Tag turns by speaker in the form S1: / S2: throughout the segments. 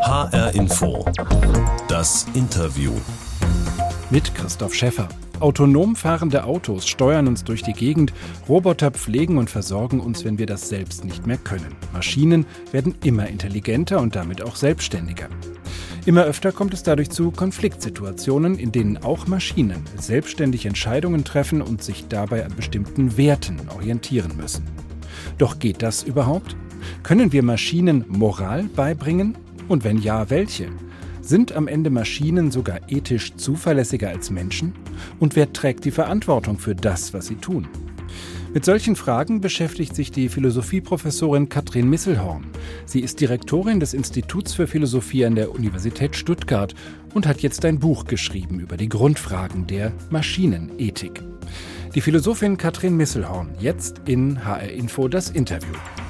S1: HR Info. Das Interview.
S2: Mit Christoph Schäffer. Autonom fahrende Autos steuern uns durch die Gegend, Roboter pflegen und versorgen uns, wenn wir das selbst nicht mehr können. Maschinen werden immer intelligenter und damit auch selbstständiger. Immer öfter kommt es dadurch zu Konfliktsituationen, in denen auch Maschinen selbstständig Entscheidungen treffen und sich dabei an bestimmten Werten orientieren müssen. Doch geht das überhaupt? Können wir Maschinen Moral beibringen? Und wenn ja, welche? Sind am Ende Maschinen sogar ethisch zuverlässiger als Menschen? Und wer trägt die Verantwortung für das, was sie tun? Mit solchen Fragen beschäftigt sich die Philosophieprofessorin Katrin Misselhorn. Sie ist Direktorin des Instituts für Philosophie an der Universität Stuttgart und hat jetzt ein Buch geschrieben über die Grundfragen der Maschinenethik. Die Philosophin Katrin Misselhorn, jetzt in HR Info das Interview.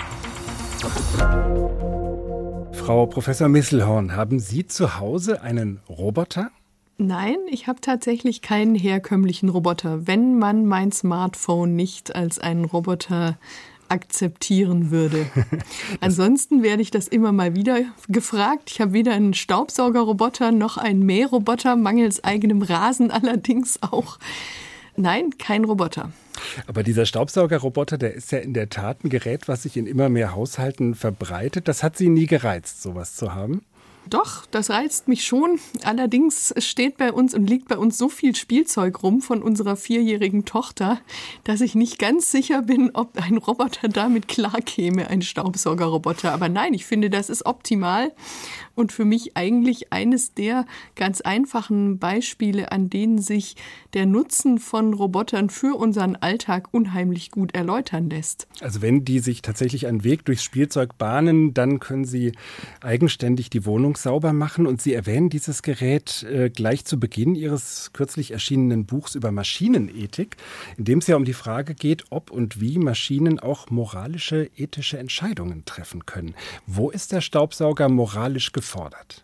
S2: Frau Professor Misselhorn, haben Sie zu Hause einen Roboter?
S3: Nein, ich habe tatsächlich keinen herkömmlichen Roboter, wenn man mein Smartphone nicht als einen Roboter akzeptieren würde. Ansonsten werde ich das immer mal wieder gefragt. Ich habe weder einen Staubsaugerroboter noch einen Mähroboter, mangels eigenem Rasen allerdings auch. Nein, kein Roboter.
S2: Aber dieser Staubsaugerroboter, der ist ja in der Tat ein Gerät, was sich in immer mehr Haushalten verbreitet. Das hat Sie nie gereizt, sowas zu haben?
S3: Doch, das reizt mich schon. Allerdings steht bei uns und liegt bei uns so viel Spielzeug rum von unserer 4-jährigen Tochter, dass ich nicht ganz sicher bin, ob ein Roboter damit klarkäme, ein Staubsaugerroboter. Aber nein, ich finde, das ist optimal und für mich eigentlich eines der ganz einfachen Beispiele, an denen sich der Nutzen von Robotern für unseren Alltag unheimlich gut erläutern lässt.
S2: Also wenn die sich tatsächlich einen Weg durchs Spielzeug bahnen, dann können sie eigenständig die Wohnung sauber machen. Und Sie erwähnen dieses Gerät gleich zu Beginn Ihres kürzlich erschienenen Buchs über Maschinenethik, in dem es ja um die Frage geht, ob und wie Maschinen auch moralische, ethische Entscheidungen treffen können. Wo ist der Staubsauger moralisch gefordert?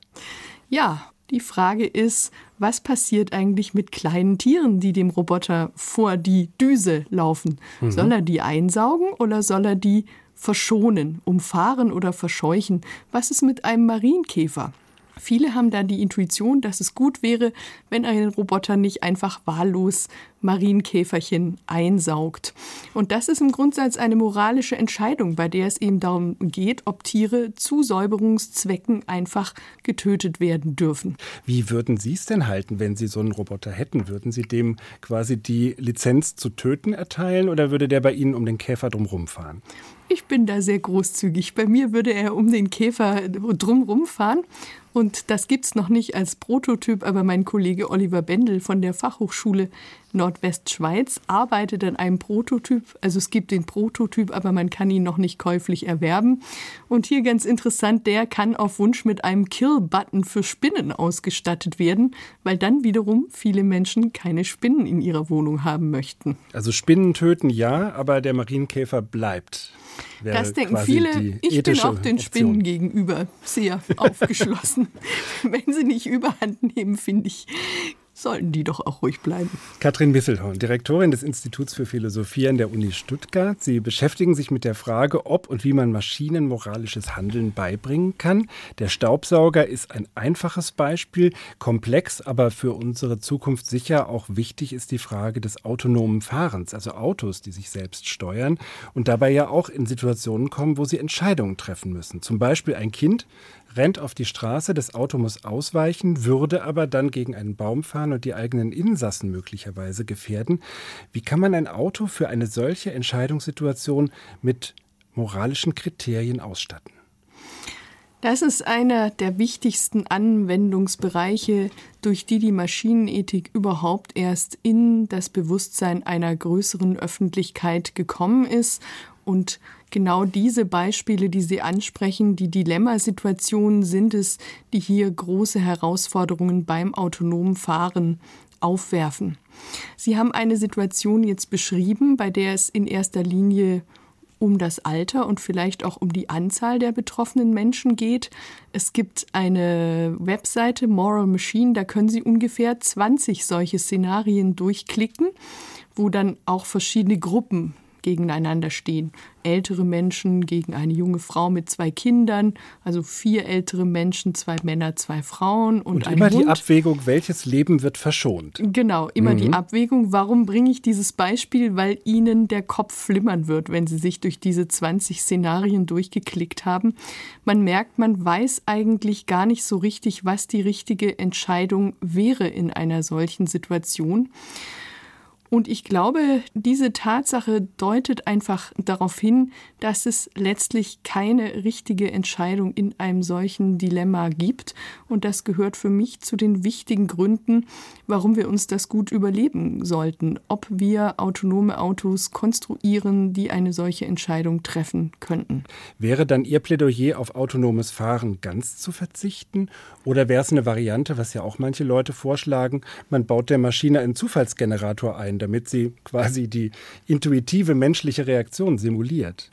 S3: Ja, die Frage ist, was passiert eigentlich mit kleinen Tieren, die dem Roboter vor die Düse laufen? Soll er die einsaugen oder soll er die verschonen, umfahren oder verscheuchen? Was ist mit einem Marienkäfer? Viele haben da die Intuition, dass es gut wäre, wenn ein Roboter nicht einfach wahllos Marienkäferchen einsaugt. Und das ist im Grundsatz eine moralische Entscheidung, bei der es eben darum geht, ob Tiere zu Säuberungszwecken einfach getötet werden dürfen.
S2: Wie würden Sie es denn halten, wenn Sie so einen Roboter hätten? Würden Sie dem quasi die Lizenz zu töten erteilen oder würde der bei Ihnen um den Käfer drumherum fahren?
S3: Ich bin da sehr großzügig. Bei mir würde er um den Käfer drumherum fahren. Und das gibt's noch nicht als Prototyp, aber mein Kollege Oliver Bendel von der Fachhochschule Nordwestschweiz arbeitet an einem Prototyp. Also es gibt den Prototyp, aber man kann ihn noch nicht käuflich erwerben. Und hier ganz interessant, der kann auf Wunsch mit einem Kill-Button für Spinnen ausgestattet werden, weil dann wiederum viele Menschen keine Spinnen in ihrer Wohnung haben möchten.
S2: Also Spinnen töten ja, aber der Marienkäfer bleibt.
S3: Das denken viele. Ich bin auch den Spinnen gegenüber sehr aufgeschlossen. Wenn sie nicht überhand nehmen, finde ich, sollten die doch auch ruhig bleiben.
S2: Katrin Misselhorn, Direktorin des Instituts für Philosophie an der Uni Stuttgart. Sie beschäftigen sich mit der Frage, ob und wie man Maschinen moralisches Handeln beibringen kann. Der Staubsauger ist ein einfaches Beispiel, komplex, aber für unsere Zukunft sicher auch wichtig ist die Frage des autonomen Fahrens, also Autos, die sich selbst steuern und dabei ja auch in Situationen kommen, wo sie Entscheidungen treffen müssen. Zum Beispiel ein Kind rennt auf die Straße, das Auto muss ausweichen, würde aber dann gegen einen Baum fahren und die eigenen Insassen möglicherweise gefährden. Wie kann man ein Auto für eine solche Entscheidungssituation mit moralischen Kriterien ausstatten?
S3: Das ist einer der wichtigsten Anwendungsbereiche, durch die die Maschinenethik überhaupt erst in das Bewusstsein einer größeren Öffentlichkeit gekommen ist. Und genau diese Beispiele, die Sie ansprechen, die Dilemmasituationen sind es, die hier große Herausforderungen beim autonomen Fahren aufwerfen. Sie haben eine Situation jetzt beschrieben, bei der es in erster Linie um das Alter und vielleicht auch um die Anzahl der betroffenen Menschen geht. Es gibt eine Webseite, Moral Machine, da können Sie ungefähr 20 solche Szenarien durchklicken, wo dann auch verschiedene Gruppen gegeneinander stehen. Ältere Menschen gegen eine junge Frau mit 2 Kindern, also 4 ältere Menschen, 2 Männer, 2 Frauen und ein
S2: immer
S3: Hund.
S2: Die Abwägung, welches Leben wird verschont.
S3: Genau, immer die Abwägung. Warum bringe ich dieses Beispiel? Weil Ihnen der Kopf flimmern wird, wenn Sie sich durch diese 20 Szenarien durchgeklickt haben. Man merkt, man weiß eigentlich gar nicht so richtig, was die richtige Entscheidung wäre in einer solchen Situation. Und ich glaube, diese Tatsache deutet einfach darauf hin, dass es letztlich keine richtige Entscheidung in einem solchen Dilemma gibt. Und das gehört für mich zu den wichtigen Gründen, warum wir uns das gut überlegen sollten, ob wir autonome Autos konstruieren, die eine solche Entscheidung treffen könnten.
S2: Wäre dann Ihr Plädoyer auf autonomes Fahren ganz zu verzichten? Oder wäre es eine Variante, was ja auch manche Leute vorschlagen, man baut der Maschine einen Zufallsgenerator ein, damit sie quasi die intuitive menschliche Reaktion simuliert?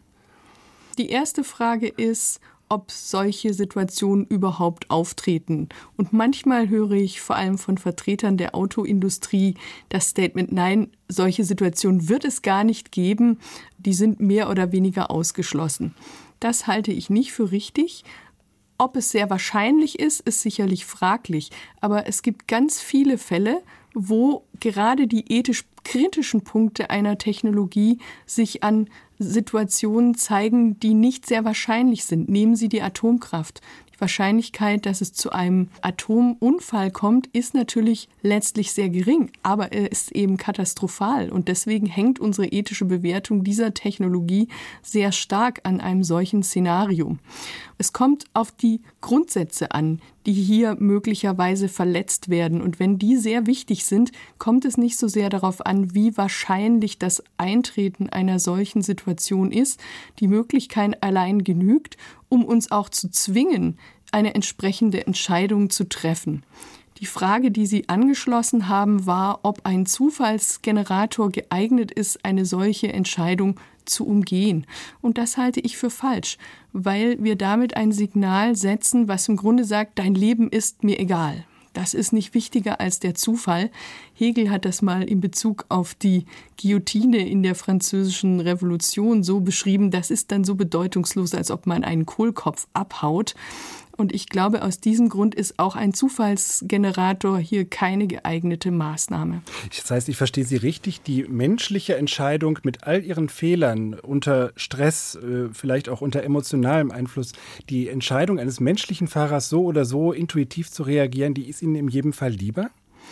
S3: Die erste Frage ist, ob solche Situationen überhaupt auftreten. Und manchmal höre ich vor allem von Vertretern der Autoindustrie das Statement, nein, solche Situationen wird es gar nicht geben, die sind mehr oder weniger ausgeschlossen. Das halte ich nicht für richtig. Ob es sehr wahrscheinlich ist sicherlich fraglich. Aber es gibt ganz viele Fälle, wo gerade die ethisch kritischen Punkte einer Technologie sich an Situationen zeigen, die nicht sehr wahrscheinlich sind. Nehmen Sie die Atomkraft. Die Wahrscheinlichkeit, dass es zu einem Atomunfall kommt, ist natürlich letztlich sehr gering, aber er ist eben katastrophal. Und deswegen hängt unsere ethische Bewertung dieser Technologie sehr stark an einem solchen Szenario. Es kommt auf die Grundsätze an, die hier möglicherweise verletzt werden. Und wenn die sehr wichtig sind, kommt es nicht so sehr darauf an, wie wahrscheinlich das Eintreten einer solchen Situation ist. Die Möglichkeit allein genügt, um uns auch zu zwingen, eine entsprechende Entscheidung zu treffen. Die Frage, die Sie angeschlossen haben, war, ob ein Zufallsgenerator geeignet ist, eine solche Entscheidung zu umgehen. Und das halte ich für falsch, weil wir damit ein Signal setzen, was im Grunde sagt, dein Leben ist mir egal. Das ist nicht wichtiger als der Zufall. Hegel hat das mal in Bezug auf die Guillotine in der Französischen Revolution so beschrieben, das ist dann so bedeutungslos, als ob man einen Kohlkopf abhaut. Und ich glaube, aus diesem Grund ist auch ein Zufallsgenerator hier keine geeignete Maßnahme.
S2: Das heißt, ich verstehe Sie richtig, die menschliche Entscheidung mit all ihren Fehlern, unter Stress, vielleicht auch unter emotionalem Einfluss, die Entscheidung eines menschlichen Fahrers so oder so intuitiv zu reagieren, die ist Ihnen in jedem Fall lieber?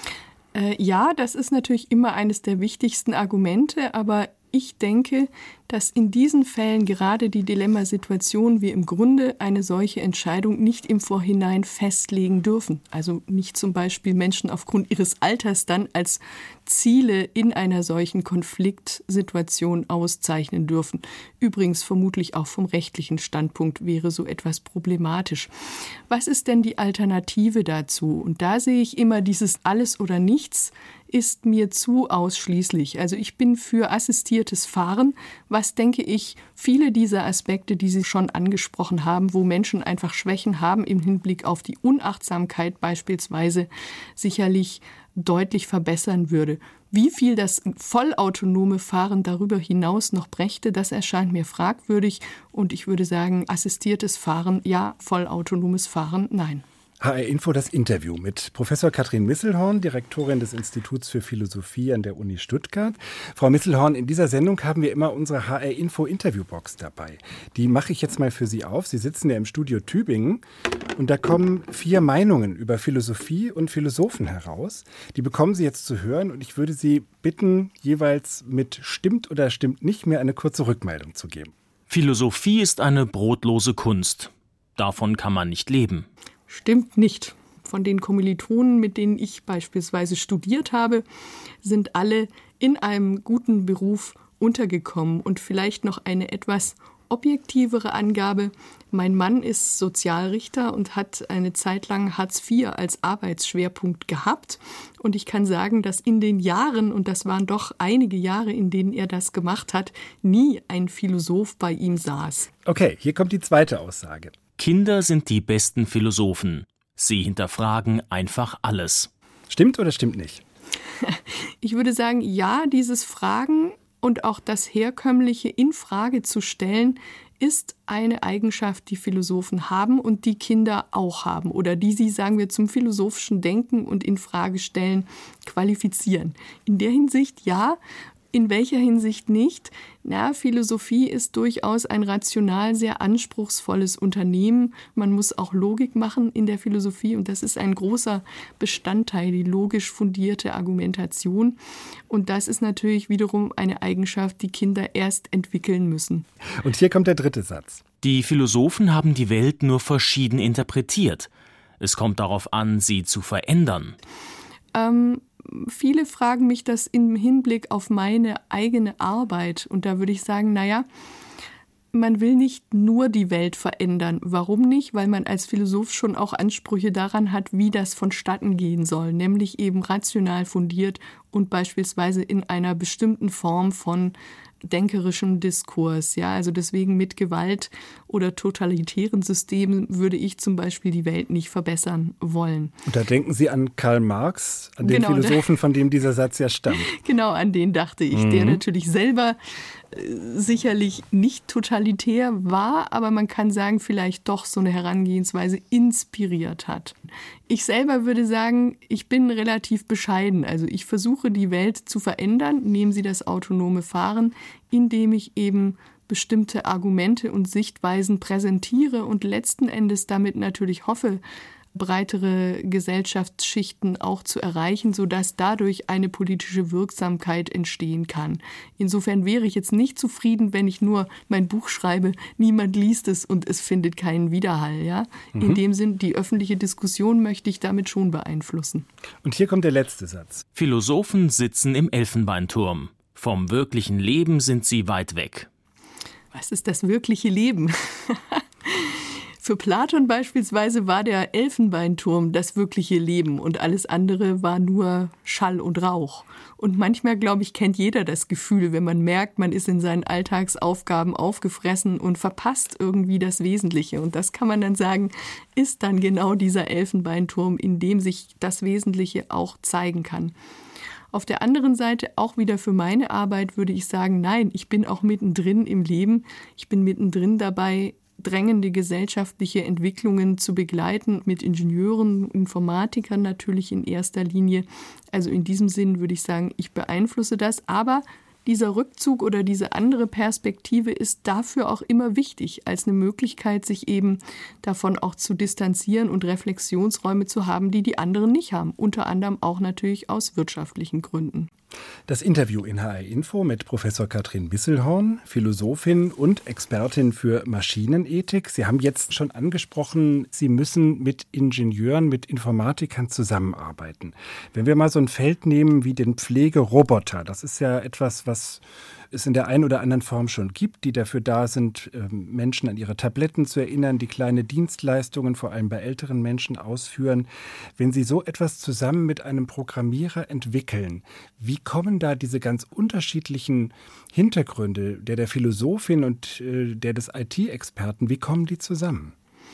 S3: Ja, das ist natürlich immer eines der wichtigsten Argumente, aber ich denke, dass in diesen Fällen gerade die Dilemmasituation wir im Grunde eine solche Entscheidung nicht im Vorhinein festlegen dürfen. Also nicht zum Beispiel Menschen aufgrund ihres Alters dann als Ziele in einer solchen Konfliktsituation auszeichnen dürfen. Übrigens vermutlich auch vom rechtlichen Standpunkt wäre so etwas problematisch. Was ist denn die Alternative dazu? Und da sehe ich immer dieses Alles oder Nichts ist mir zu ausschließlich. Also ich bin für assistiertes Fahren, was, denke ich, viele dieser Aspekte, die Sie schon angesprochen haben, wo Menschen einfach Schwächen haben im Hinblick auf die Unachtsamkeit beispielsweise, sicherlich deutlich verbessern würde. Wie viel das vollautonome Fahren darüber hinaus noch brächte, das erscheint mir fragwürdig. Und ich würde sagen, assistiertes Fahren ja, vollautonomes Fahren nein.
S2: HR Info, das Interview mit Professor Katrin Misselhorn, Direktorin des Instituts für Philosophie an der Uni Stuttgart. Frau Misselhorn, in dieser Sendung haben wir immer unsere HR Info Interviewbox dabei. Die mache ich jetzt mal für Sie auf. Sie sitzen ja im Studio Tübingen und da kommen 4 Meinungen über Philosophie und Philosophen heraus. Die bekommen Sie jetzt zu hören und ich würde Sie bitten, jeweils mit stimmt oder stimmt nicht mehr eine kurze Rückmeldung zu geben.
S4: Philosophie ist eine brotlose Kunst. Davon kann man nicht leben.
S3: Stimmt nicht. Von den Kommilitonen, mit denen ich beispielsweise studiert habe, sind alle in einem guten Beruf untergekommen. Und vielleicht noch eine etwas objektivere Angabe. Mein Mann ist Sozialrichter und hat eine Zeit lang Hartz IV als Arbeitsschwerpunkt gehabt. Und ich kann sagen, dass in den Jahren, und das waren doch einige Jahre, in denen er das gemacht hat, nie ein Philosoph bei ihm saß.
S2: Okay, hier kommt die zweite Aussage.
S4: Kinder sind die besten Philosophen. Sie hinterfragen einfach alles.
S2: Stimmt oder stimmt nicht?
S3: Ich würde sagen, ja, dieses Fragen Und auch das Herkömmliche in Frage zu stellen, ist eine Eigenschaft, die Philosophen haben und die Kinder auch haben oder die sie, sagen wir, zum philosophischen Denken und in Frage stellen qualifizieren. In der Hinsicht ja. In welcher Hinsicht nicht? Philosophie ist durchaus ein rational sehr anspruchsvolles Unternehmen. Man muss auch Logik machen in der Philosophie und das ist ein großer Bestandteil, die logisch fundierte Argumentation. Und das ist natürlich wiederum eine Eigenschaft, die Kinder erst entwickeln müssen.
S2: Und hier kommt der dritte Satz.
S4: Die Philosophen haben die Welt nur verschieden interpretiert. Es kommt darauf an, sie zu verändern.
S3: Viele fragen mich das im Hinblick auf meine eigene Arbeit. Und da würde ich sagen, man will nicht nur die Welt verändern. Warum nicht? Weil man als Philosoph schon auch Ansprüche daran hat, wie das vonstatten gehen soll. Nämlich eben rational fundiert und beispielsweise in einer bestimmten Form von denkerischem Diskurs. Ja, also deswegen mit Gewalt oder totalitären Systemen würde ich zum Beispiel die Welt nicht verbessern wollen.
S2: Und da denken Sie an Karl Marx, an den Philosophen, von dem dieser Satz ja stammt.
S3: Genau, an den dachte ich, der natürlich selber sicherlich nicht totalitär war, aber man kann sagen, vielleicht doch so eine Herangehensweise inspiriert hat. Ich selber würde sagen, ich bin relativ bescheiden. Also ich versuche, die Welt zu verändern, nehmen Sie das autonome Fahren, indem ich eben bestimmte Argumente und Sichtweisen präsentiere und letzten Endes damit natürlich hoffe, breitere Gesellschaftsschichten auch zu erreichen, sodass dadurch eine politische Wirksamkeit entstehen kann. Insofern wäre ich jetzt nicht zufrieden, wenn ich nur mein Buch schreibe, niemand liest es und es findet keinen Widerhall. Ja? In dem Sinn, die öffentliche Diskussion möchte ich damit schon beeinflussen.
S2: Und hier kommt der letzte Satz.
S4: Philosophen sitzen im Elfenbeinturm. Vom wirklichen Leben sind sie weit weg.
S3: Was ist das wirkliche Leben? Für Platon beispielsweise war der Elfenbeinturm das wirkliche Leben und alles andere war nur Schall und Rauch. Und manchmal, glaube ich, kennt jeder das Gefühl, wenn man merkt, man ist in seinen Alltagsaufgaben aufgefressen und verpasst irgendwie das Wesentliche. Und das kann man dann sagen, ist dann genau dieser Elfenbeinturm, in dem sich das Wesentliche auch zeigen kann. Auf der anderen Seite, auch wieder für meine Arbeit, würde ich sagen, nein, ich bin auch mittendrin im Leben. Ich bin mittendrin dabei, drängende gesellschaftliche Entwicklungen zu begleiten, mit Ingenieuren, Informatikern natürlich in erster Linie. Also in diesem Sinn würde ich sagen, ich beeinflusse das, aber dieser Rückzug oder diese andere Perspektive ist dafür auch immer wichtig, als eine Möglichkeit, sich eben davon auch zu distanzieren und Reflexionsräume zu haben, die die anderen nicht haben. Unter anderem auch natürlich aus wirtschaftlichen Gründen.
S2: Das Interview in HR Info mit Professor Katrin Wisselhorn, Philosophin und Expertin für Maschinenethik. Sie haben jetzt schon angesprochen, Sie müssen mit Ingenieuren, mit Informatikern zusammenarbeiten. Wenn wir mal so ein Feld nehmen wie den Pflegeroboter, das ist ja etwas, was es in der einen oder anderen Form schon gibt, die dafür da sind, Menschen an ihre Tabletten zu erinnern, die kleine Dienstleistungen vor allem bei älteren Menschen ausführen. Wenn Sie so etwas zusammen mit einem Programmierer entwickeln, wie kommen da diese ganz unterschiedlichen Hintergründe, der Philosophin und der des IT-Experten, wie kommen die zusammen?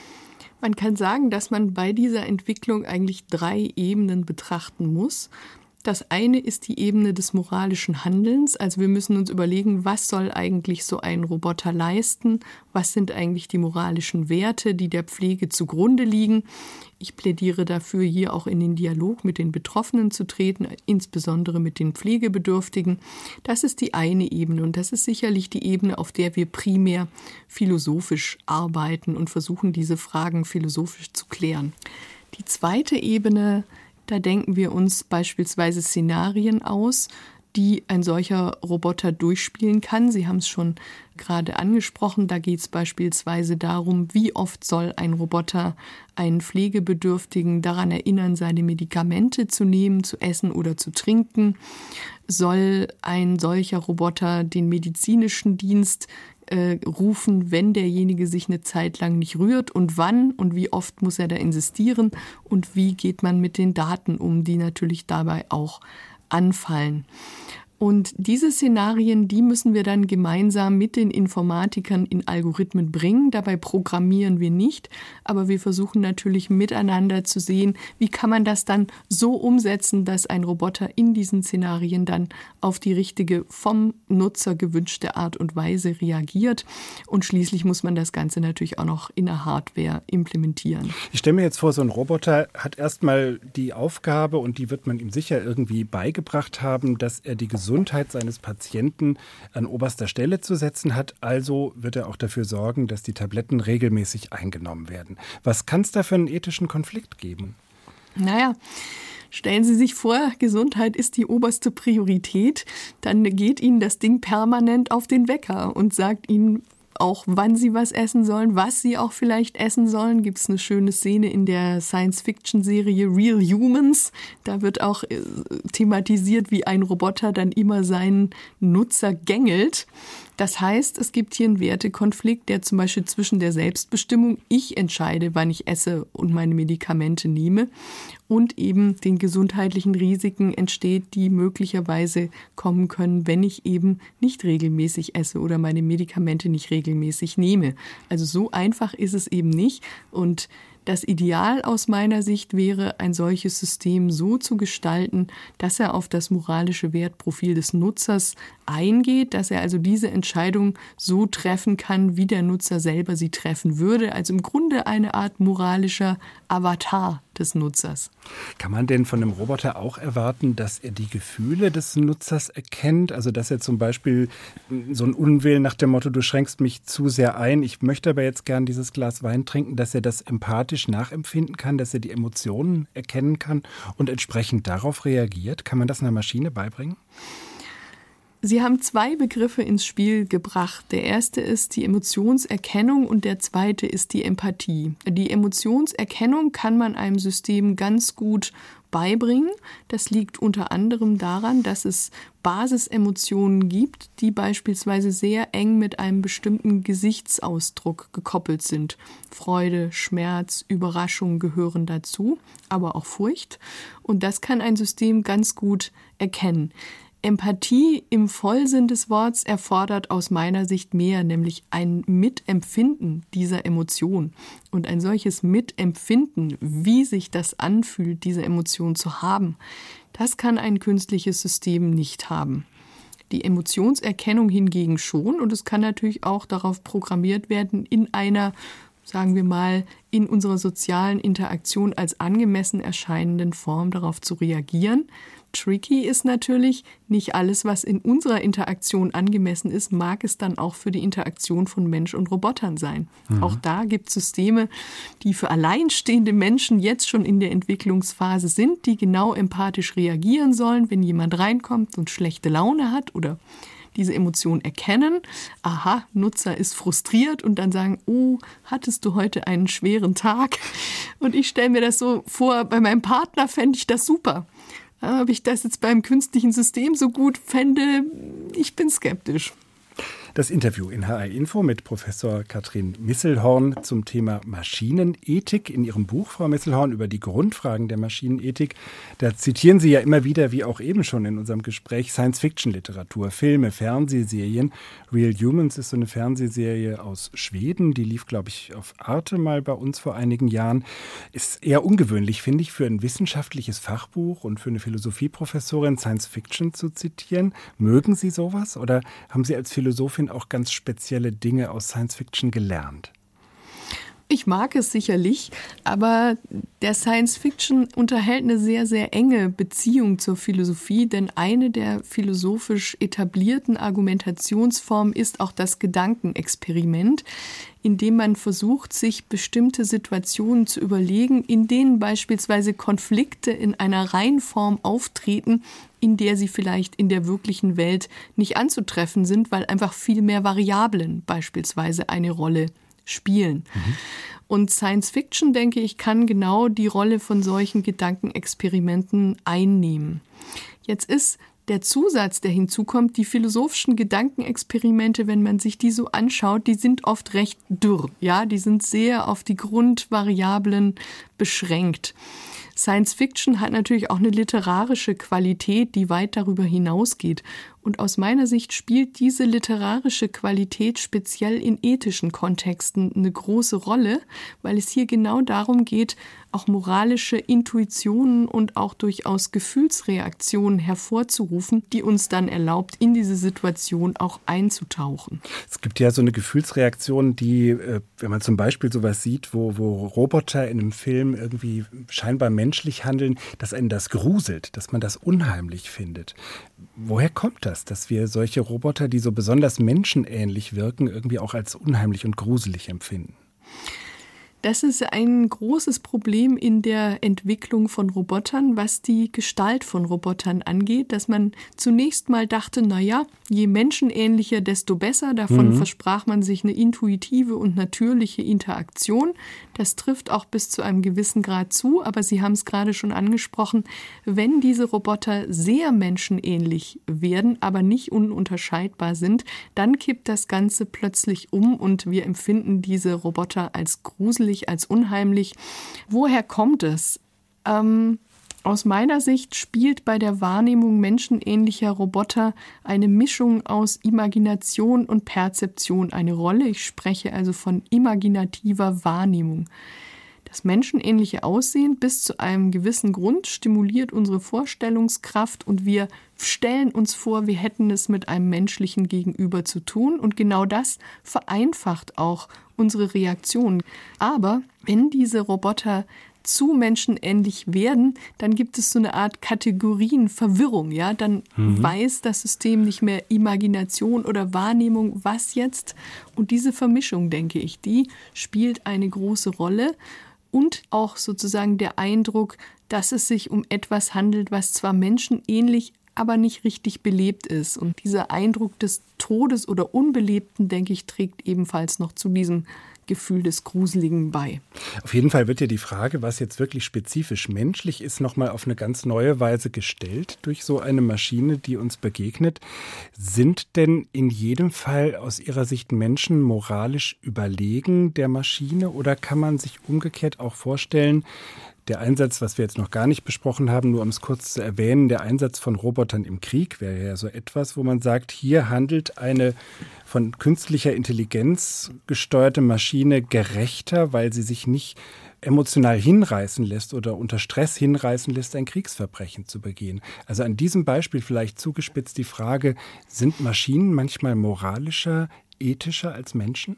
S3: Man kann sagen, dass man bei dieser Entwicklung eigentlich 3 Ebenen betrachten muss. Das eine ist die Ebene des moralischen Handelns. Also wir müssen uns überlegen, was soll eigentlich so ein Roboter leisten? Was sind eigentlich die moralischen Werte, die der Pflege zugrunde liegen? Ich plädiere dafür, hier auch in den Dialog mit den Betroffenen zu treten, insbesondere mit den Pflegebedürftigen. Das ist die eine Ebene und das ist sicherlich die Ebene, auf der wir primär philosophisch arbeiten und versuchen, diese Fragen philosophisch zu klären. Die zweite Ebene, da denken wir uns beispielsweise Szenarien aus, die ein solcher Roboter durchspielen kann. Sie haben es schon gerade angesprochen, da geht es beispielsweise darum, wie oft soll ein Roboter einen Pflegebedürftigen daran erinnern, seine Medikamente zu nehmen, zu essen oder zu trinken. Soll ein solcher Roboter den medizinischen Dienst rufen, wenn derjenige sich eine Zeit lang nicht rührt und wann und wie oft muss er da insistieren und wie geht man mit den Daten um, die natürlich dabei auch anfallen. Und diese Szenarien, die müssen wir dann gemeinsam mit den Informatikern in Algorithmen bringen. Dabei programmieren wir nicht, aber wir versuchen natürlich miteinander zu sehen, wie kann man das dann so umsetzen, dass ein Roboter in diesen Szenarien dann auf die richtige, vom Nutzer gewünschte Art und Weise reagiert. Und schließlich muss man das Ganze natürlich auch noch in der Hardware implementieren.
S2: Ich stelle mir jetzt vor, so ein Roboter hat erstmal die Aufgabe, und die wird man ihm sicher irgendwie beigebracht haben, dass er die Gesundheit seines Patienten an oberster Stelle zu setzen hat. Also wird er auch dafür sorgen, dass die Tabletten regelmäßig eingenommen werden. Was kann es da für einen ethischen Konflikt geben?
S3: Naja, stellen Sie sich vor, Gesundheit ist die oberste Priorität. Dann geht Ihnen das Ding permanent auf den Wecker und sagt Ihnen auch, wann Sie was essen sollen, was Sie auch vielleicht essen sollen. Gibt es eine schöne Szene in der Science-Fiction-Serie Real Humans. Da wird auch thematisiert, wie ein Roboter dann immer seinen Nutzer gängelt. Das heißt, es gibt hier einen Wertekonflikt, der zum Beispiel zwischen der Selbstbestimmung, ich entscheide, wann ich esse und meine Medikamente nehme, und eben den gesundheitlichen Risiken entsteht, die möglicherweise kommen können, wenn ich eben nicht regelmäßig esse oder meine Medikamente nicht regelmäßig nehme. Also so einfach ist es eben nicht. Und das Ideal aus meiner Sicht wäre, ein solches System so zu gestalten, dass er auf das moralische Wertprofil des Nutzers eingeht, dass er also diese Entscheidung so treffen kann, wie der Nutzer selber sie treffen würde. Also im Grunde eine Art moralischer Avatar des Nutzers.
S2: Kann man denn von einem Roboter auch erwarten, dass er die Gefühle des Nutzers erkennt? Also dass er zum Beispiel so ein Unwillen nach dem Motto, du schränkst mich zu sehr ein, ich möchte aber jetzt gern dieses Glas Wein trinken, dass er das empathisch nachempfinden kann, dass er die Emotionen erkennen kann und entsprechend darauf reagiert? Kann man das einer Maschine beibringen?
S3: Sie haben zwei Begriffe ins Spiel gebracht. Der erste ist die Emotionserkennung und der zweite ist die Empathie. Die Emotionserkennung kann man einem System ganz gut beibringen. Das liegt unter anderem daran, dass es Basisemotionen gibt, die beispielsweise sehr eng mit einem bestimmten Gesichtsausdruck gekoppelt sind. Freude, Schmerz, Überraschung gehören dazu, aber auch Furcht. Und das kann ein System ganz gut erkennen. Empathie im Vollsinn des Wortes erfordert aus meiner Sicht mehr, nämlich ein Mitempfinden dieser Emotion. Und ein solches Mitempfinden, wie sich das anfühlt, diese Emotion zu haben, das kann ein künstliches System nicht haben. Die Emotionserkennung hingegen schon, und es kann natürlich auch darauf programmiert werden, in einer, sagen wir mal, in unserer sozialen Interaktion als angemessen erscheinenden Form darauf zu reagieren. Tricky ist natürlich, nicht alles, was in unserer Interaktion angemessen ist, mag es dann auch für die Interaktion von Mensch und Robotern sein. Auch da gibt es Systeme, die für alleinstehende Menschen jetzt schon in der Entwicklungsphase sind, die genau empathisch reagieren sollen, wenn jemand reinkommt und schlechte Laune hat oder diese Emotion erkennen. Aha, Nutzer ist frustriert und dann sagen, oh, hattest du heute einen schweren Tag? Und ich stelle mir das so vor, bei meinem Partner fände ich das super. Ob ich das jetzt beim künstlichen System so gut fände, ich bin skeptisch.
S2: Das Interview in HR Info mit Professor Katrin Misselhorn zum Thema Maschinenethik. In Ihrem Buch, Frau Misselhorn, über die Grundfragen der Maschinenethik, da zitieren Sie ja immer wieder, wie auch eben schon in unserem Gespräch, Science-Fiction-Literatur, Filme, Fernsehserien. Real Humans ist so eine Fernsehserie aus Schweden, die lief, glaube ich, auf Arte mal bei uns vor einigen Jahren. Ist eher ungewöhnlich, finde ich, für ein wissenschaftliches Fachbuch und für eine Philosophieprofessorin Science-Fiction zu zitieren. Mögen Sie sowas oder haben Sie als Philosophin auch ganz spezielle Dinge aus Science-Fiction gelernt?
S3: Ich mag es sicherlich, aber der Science-Fiction unterhält eine sehr, sehr enge Beziehung zur Philosophie, denn eine der philosophisch etablierten Argumentationsformen ist auch das Gedankenexperiment, in dem man versucht, sich bestimmte Situationen zu überlegen, in denen beispielsweise Konflikte in einer Reihenform auftreten, in der sie vielleicht in der wirklichen Welt nicht anzutreffen sind, weil einfach viel mehr Variablen beispielsweise eine Rolle spielen. Und Science Fiction, denke ich, kann genau die Rolle von solchen Gedankenexperimenten einnehmen. Jetzt ist der Zusatz, der hinzukommt, die philosophischen Gedankenexperimente, wenn man sich die so anschaut, die sind oft recht dürr. Ja, die sind sehr auf die Grundvariablen beschränkt. Science Fiction hat natürlich auch eine literarische Qualität, die weit darüber hinausgeht. Und aus meiner Sicht spielt diese literarische Qualität speziell in ethischen Kontexten eine große Rolle, weil es hier genau darum geht, auch moralische Intuitionen und auch durchaus Gefühlsreaktionen hervorzurufen, die uns dann erlaubt, in diese Situation auch einzutauchen.
S2: Es gibt ja so eine Gefühlsreaktion, die, wenn man zum Beispiel sowas sieht, wo Roboter in einem Film irgendwie scheinbar menschlich handeln, dass einen das gruselt, dass man das unheimlich findet. Woher kommt das, dass wir solche Roboter, die so besonders menschenähnlich wirken, irgendwie auch als unheimlich und gruselig empfinden?
S3: Das ist ein großes Problem in der Entwicklung von Robotern, was die Gestalt von Robotern angeht, dass man zunächst mal dachte, naja, je menschenähnlicher, desto besser. Davon versprach man sich eine intuitive und natürliche Interaktion. Das trifft auch bis zu einem gewissen Grad zu, aber Sie haben es gerade schon angesprochen, wenn diese Roboter sehr menschenähnlich werden, aber nicht ununterscheidbar sind, dann kippt das Ganze plötzlich um und wir empfinden diese Roboter als gruselig, als unheimlich. Woher kommt es? Aus meiner Sicht spielt bei der Wahrnehmung menschenähnlicher Roboter eine Mischung aus Imagination und Perzeption eine Rolle. Ich spreche also von imaginativer Wahrnehmung. Das menschenähnliche Aussehen bis zu einem gewissen Grund stimuliert unsere Vorstellungskraft und wir stellen uns vor, wir hätten es mit einem menschlichen Gegenüber zu tun und genau das vereinfacht auch unsere Reaktionen. Aber wenn diese Roboter zu menschenähnlich werden, dann gibt es so eine Art Kategorienverwirrung. Ja? Dann weiß das System nicht mehr Imagination oder Wahrnehmung, was jetzt. Und diese Vermischung, denke ich, die spielt eine große Rolle. Und auch sozusagen der Eindruck, dass es sich um etwas handelt, was zwar menschenähnlich, aber nicht richtig belebt ist. Und dieser Eindruck des Todes oder Unbelebten, denke ich, trägt ebenfalls noch zu diesem Gefühl des Gruseligen bei.
S2: Auf jeden Fall wird ja die Frage, was jetzt wirklich spezifisch menschlich ist, nochmal auf eine ganz neue Weise gestellt durch so eine Maschine, die uns begegnet. Sind denn in jedem Fall aus Ihrer Sicht Menschen moralisch überlegen der Maschine oder kann man sich umgekehrt auch vorstellen, der Einsatz, was wir jetzt noch gar nicht besprochen haben, nur um es kurz zu erwähnen, der Einsatz von Robotern im Krieg wäre ja so etwas, wo man sagt, hier handelt eine von künstlicher Intelligenz gesteuerte Maschine gerechter, weil sie sich nicht emotional hinreißen lässt oder unter Stress hinreißen lässt, ein Kriegsverbrechen zu begehen. Also an diesem Beispiel vielleicht zugespitzt die Frage, sind Maschinen manchmal moralischer, ethischer als Menschen?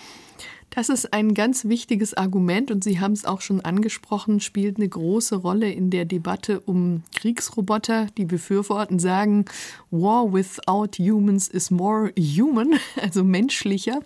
S3: Das ist ein ganz wichtiges Argument und Sie haben es auch schon angesprochen, spielt eine große Rolle in der Debatte um Kriegsroboter. Die Befürworten sagen, War without humans is more human, also menschlicher.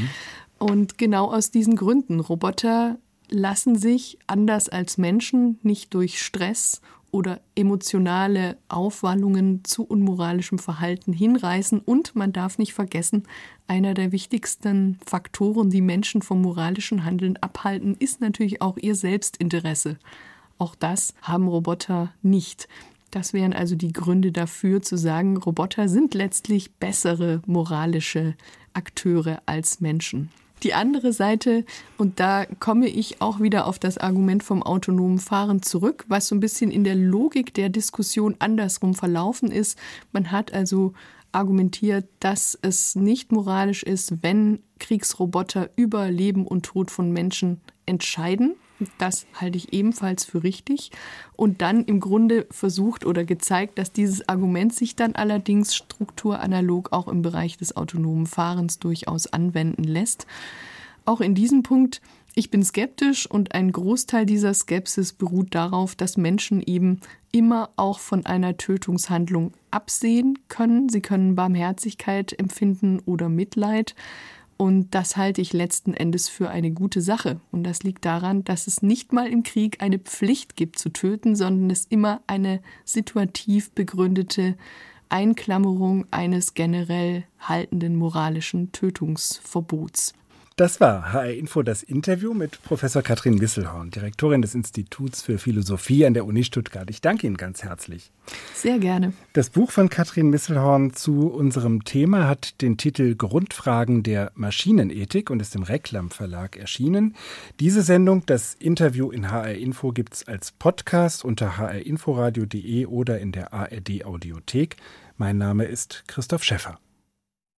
S3: Und genau aus diesen Gründen, Roboter lassen sich anders als Menschen nicht durch Stress oder emotionale Aufwallungen zu unmoralischem Verhalten hinreißen. Und man darf nicht vergessen, einer der wichtigsten Faktoren, die Menschen vom moralischen Handeln abhalten, ist natürlich auch ihr Selbstinteresse. Auch das haben Roboter nicht. Das wären also die Gründe dafür, zu sagen, Roboter sind letztlich bessere moralische Akteure als Menschen. Die andere Seite, und da komme ich auch wieder auf das Argument vom autonomen Fahren zurück, was so ein bisschen in der Logik der Diskussion andersrum verlaufen ist. Man hat also argumentiert, dass es nicht moralisch ist, wenn Kriegsroboter über Leben und Tod von Menschen entscheiden. Das halte ich ebenfalls für richtig. Und dann im Grunde versucht oder gezeigt, dass dieses Argument sich dann allerdings strukturanalog auch im Bereich des autonomen Fahrens durchaus anwenden lässt. Auch in diesem Punkt, ich bin skeptisch und ein Großteil dieser Skepsis beruht darauf, dass Menschen eben immer auch von einer Tötungshandlung absehen können. Sie können Barmherzigkeit empfinden oder Mitleid. Und das halte ich letzten Endes für eine gute Sache. Und das liegt daran, dass es nicht mal im Krieg eine Pflicht gibt zu töten, sondern es immer eine situativ begründete Einklammerung eines generell haltenden moralischen Tötungsverbots.
S2: Das war HR Info, das Interview mit Professor Katrin Wisselhorn, Direktorin des Instituts für Philosophie an der Uni Stuttgart. Ich danke Ihnen ganz herzlich.
S3: Sehr gerne.
S2: Das Buch von Katrin Wisselhorn zu unserem Thema hat den Titel Grundfragen der Maschinenethik und ist im Reklam Verlag erschienen. Diese Sendung, das Interview in HR Info, gibt es als Podcast unter hrinforadio.de oder in der ARD Audiothek. Mein Name ist Christoph Schäffer.